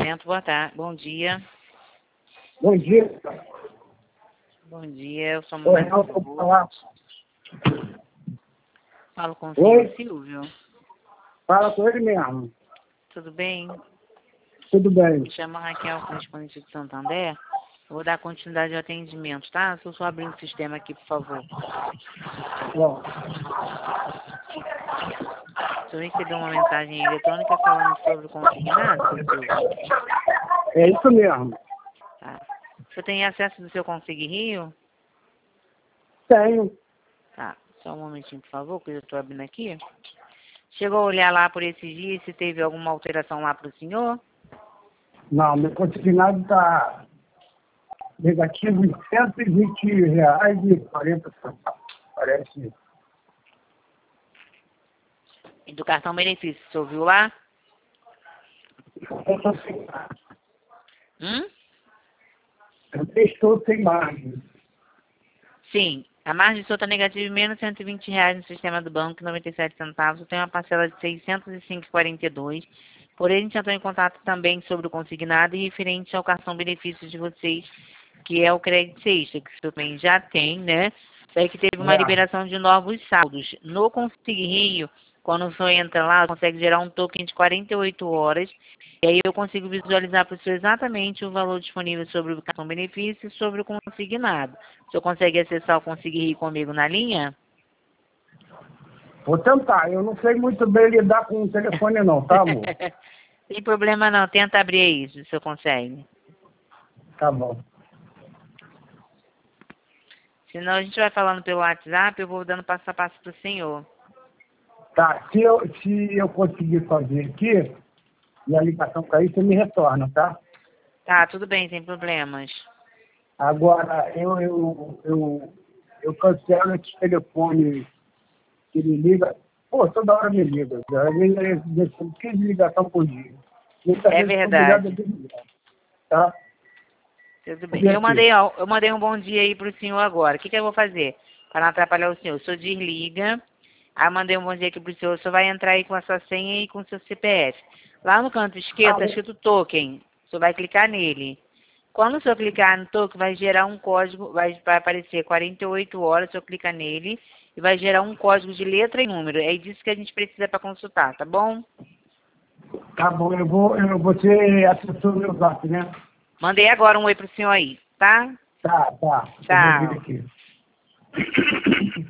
atendimento, boa tarde. Bom dia. Bom dia. Bom dia, eu sou Oi, Mulher não, vou falar. Falo com o Oi? senhor Silvio. Fala com ele mesmo. Tudo bem? Tudo bem. Me chamo Raquel, correspondente de Santander. Eu vou dar continuidade ao atendimento, tá? Só abrir o sistema aqui, por favor. Bom, O senhor recebeu uma mensagem eletrônica falando sobre o consignado, seu Silvio? é isso mesmo. Tá. O senhor tem acesso do seu Consig Rio? Tenho. Tá. Só um momentinho, por favor, que eu estou abrindo aqui. Chegou a olhar lá por esses dias se teve alguma alteração lá para o senhor? Não, meu consignado está negativo em R$120,40. Parece. E do cartão benefício, o senhor viu lá? Eu estou sem margem. Eu estou sem margem. Sim. A margem solta negativa de menos R$120 no sistema do banco, 97 centavos. Tem uma parcela de 605,42. Porém, a gente já entrou em contato também sobre o consignado e referente ao cartão benefício de vocês, que é o Crédito Sexta, que o senhor também já tem, né? Daí que teve uma liberação de novos saldos. No Consig Rio, quando o senhor entra lá, consegue gerar um token de 48 horas. E aí eu consigo visualizar para o senhor exatamente o valor disponível sobre o cartão benefício e sobre o consignado. O senhor consegue acessar o Consig Rio comigo na linha? Vou tentar. Eu não sei muito bem lidar com o telefone não, tá, amor? Sem problema não. Tenta abrir aí, se o senhor consegue. Tá bom. Senão a gente vai falando pelo WhatsApp, eu vou dando passo a passo para o senhor. Tá, se eu conseguir fazer aqui e a ligação cair, você me retorna, tá? Tá, tudo bem, sem problemas. Agora, eu cancelo esse telefone que me liga. Pô, toda hora me liga. Às vezes 15 ligações por dia. Muitas É vezes sou obrigado a verdade. desligar, tá? Tudo bem. Eu mandei um bom dia aí para o senhor agora. O que eu vou fazer para não atrapalhar o senhor? O senhor desliga. Aí eu mandei um bom dia aqui para o senhor. O senhor vai entrar aí com a sua senha e com o seu CPF. Lá no canto esquerdo está escrito token. O senhor vai clicar nele. Quando o senhor clicar no token, vai gerar um código, vai aparecer 48 horas, o senhor clica nele e vai gerar um código de letra e número. É disso que a gente precisa para consultar, tá bom? Tá bom, você acessou o meu zap, né? Mandei agora um oi pro senhor aí, tá? Tá. Eu vou Tchau. vir aqui.